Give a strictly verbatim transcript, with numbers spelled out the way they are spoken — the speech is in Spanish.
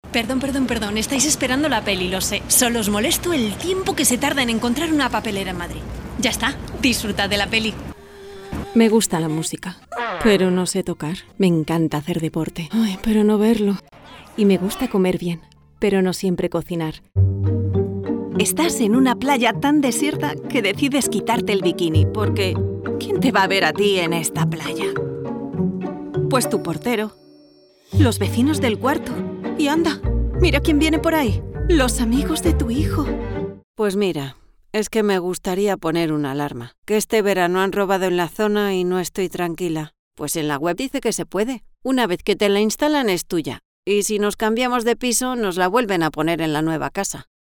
Perdón, perdón, perdón. Estáis esperando la peli, lo sé. Solo os molesto el tiempo que se tarda en encontrar una papelera en Madrid. Ya está, disfrutad de la peli. Me gusta la música, pero no sé tocar. Me encanta hacer deporte, ay, pero no verlo. Y me gusta comer bien, pero no siempre cocinar. Estás en una playa tan desierta que decides quitarte el bikini porque ¿quién te va a ver a ti en esta playa? Pues tu portero, los vecinos del cuarto y anda, mira quién viene por ahí, los amigos de tu hijo. Pues mira, es que me gustaría poner una alarma, que este verano han robado en la zona y no estoy tranquila. Pues en la web dice que se puede. Una vez que te la instalan es tuya. Y si nos cambiamos de piso, nos la vuelven a poner en la nueva casa.